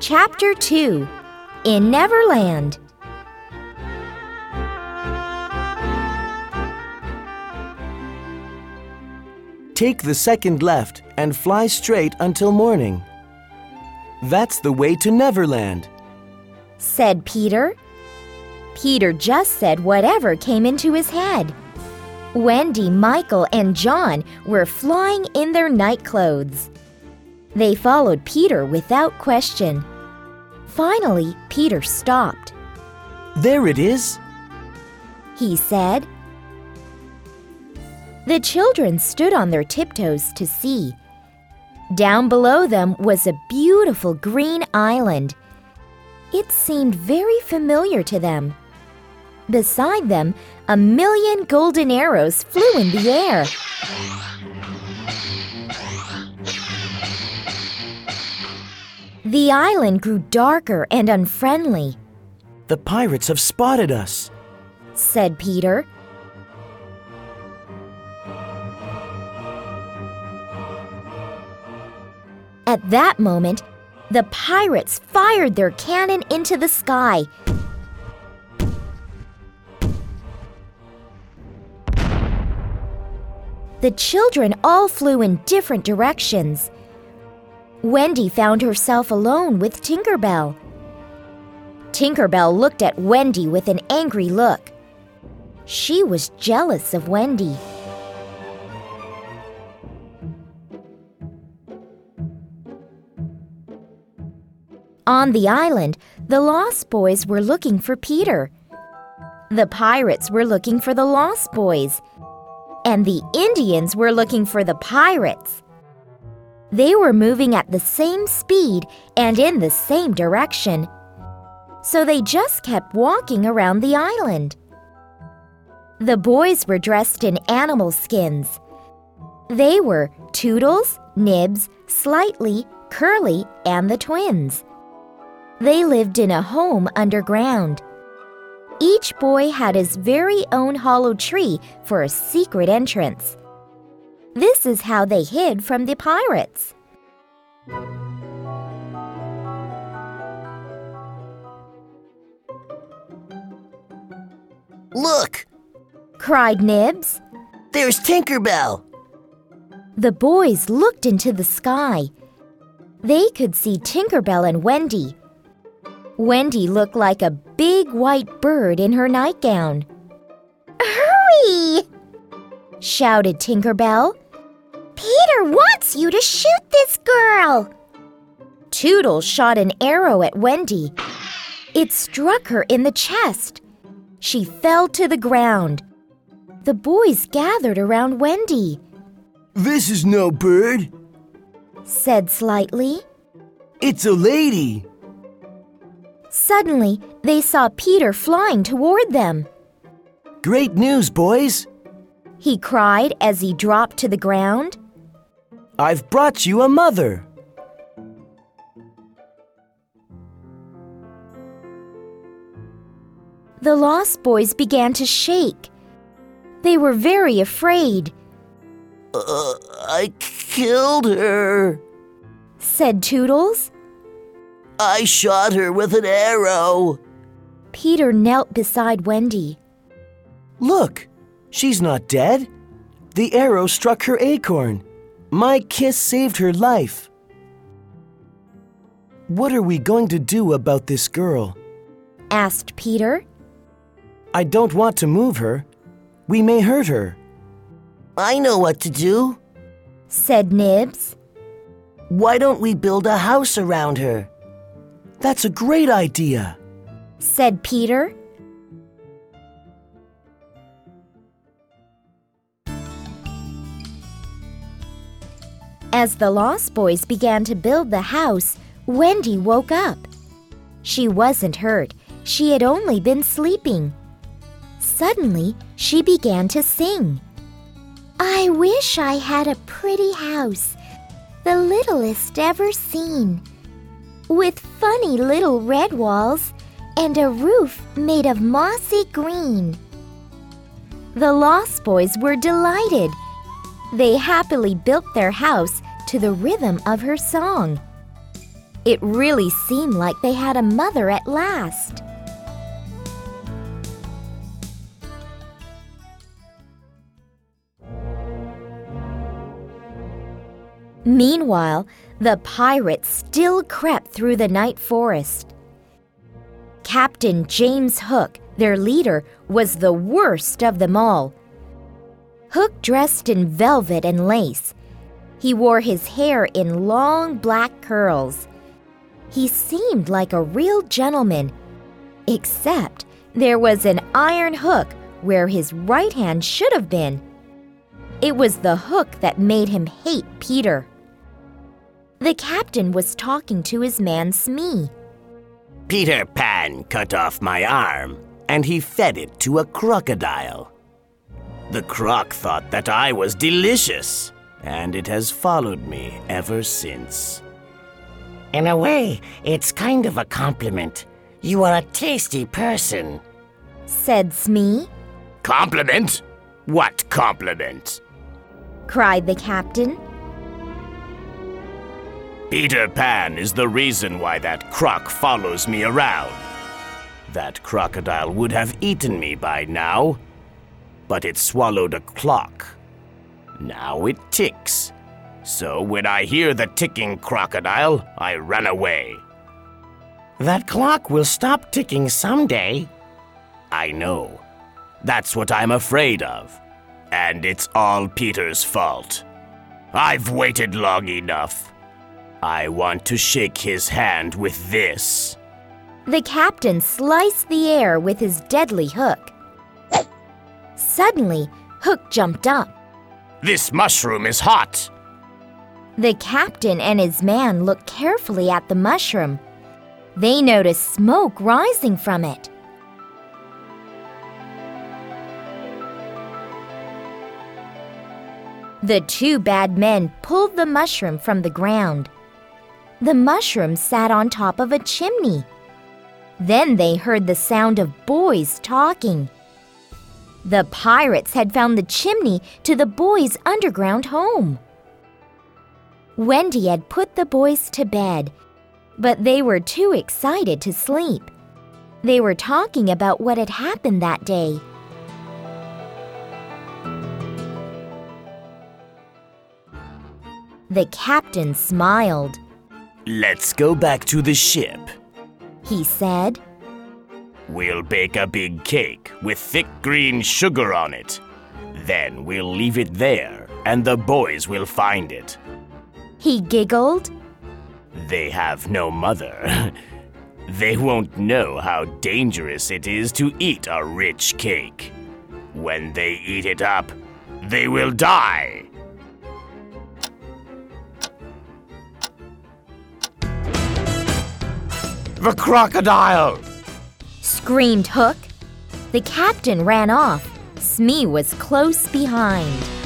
Chapter 2 In Neverland. Take the second left and fly straight until morning. That's the way to Neverland, said Peter. Peter just said whatever came into his head. Wendy, Michael, and John were flying in their night clothes. They followed Peter without question. Finally, Peter stopped. There it is, he said. The children stood on their tiptoes to see. Down below them was a beautiful green island. It seemed very familiar to them. Beside them, 1,000,000 golden arrows flew in the air. The island grew darker and unfriendly. The pirates have spotted us, said Peter. At that moment, the pirates fired their cannon into the sky. The children all flew in different directions. Wendy found herself alone with Tinker Bell. Tinker Bell looked at Wendy with an angry look. She was jealous of Wendy. On the island, the Lost Boys were looking for Peter. The pirates were looking for the Lost Boys. And the Indians were looking for the pirates. They were moving at the same speed and in the same direction. So they just kept walking around the island. The boys were dressed in animal skins. They were Toodles, Nibs, Slightly, Curly, and the twins. They lived in a home underground. Each boy had his very own hollow tree for a secret entrance. This is how they hid from the pirates. Look! cried Nibs. There's Tinker Bell! The boys looked into the sky. They could see Tinker Bell and Wendy. Wendy looked like a big white bird in her nightgown. Hurry! shouted Tinker Bell. Peter wants you to shoot this girl! Toodles shot an arrow at Wendy. It struck her in the chest. She fell to the ground. The boys gathered around Wendy. This is no bird, said Slightly. It's a lady. Suddenly, they saw Peter flying toward them. Great news, boys, he cried as he dropped to the ground. I've brought you a mother. The Lost Boys began to shake. They were very afraid. I killed her, said Toodles. I shot her with an arrow. Peter knelt beside Wendy. Look, she's not dead. The arrow struck her acorn. My kiss saved her life. What are we going to do about this girl? asked Peter. I don't want to move her. We may hurt her. I know what to do, said Nibs. Why don't we build a house around her? That's a great idea, said Peter. As the Lost Boys began to build the house, Wendy woke up. She wasn't hurt. She had only been sleeping. Suddenly, she began to sing. I wish I had a pretty house, the littlest ever seen, with funny little red walls and a roof made of mossy green. The Lost Boys were delighted. They happily built their house to the rhythm of her song. It really seemed like they had a mother at last. Meanwhile, the pirates still crept through the night forest. Captain James Hook, their leader, was the worst of them all. Hook dressed in velvet and lace. He wore his hair in long black curls. He seemed like a real gentleman, except there was an iron hook where his right hand should have been. It was the hook that made him hate Peter. The captain was talking to his man Smee. Peter Pan cut off my arm, and he fed it to a crocodile. The croc thought that I was delicious, and it has followed me ever since. In a way, it's kind of a compliment. You are a tasty person, said Smee. Compliment? What compliment? Cried the captain. Peter Pan is the reason why that croc follows me around. That crocodile would have eaten me by now, but it swallowed a clock. Now it ticks. So when I hear the ticking crocodile, I run away. That clock will stop ticking someday. I know. That's what I'm afraid of. And it's all Peter's fault. I've waited long enough. I want to shake his hand with this. The captain sliced the air with his deadly hook. Suddenly, Hook jumped up. This mushroom is hot. The captain and his man looked carefully at the mushroom. They noticed smoke rising from it. The two bad men pulled the mushroom from the ground. The mushroom sat on top of a chimney. Then they heard the sound of boys talking. The pirates had found the chimney to the boys' underground home. Wendy had put the boys to bed, but they were too excited to sleep. They were talking about what had happened that day. The captain smiled. Let's go back to the ship, he said. We'll bake a big cake with thick green sugar on it. Then we'll leave it there, and the boys will find it. He giggled. They have no mother. They won't know how dangerous it is to eat a rich cake. When they eat it up, they will die. The crocodile! Screamed Hook. The captain ran off. Smee was close behind.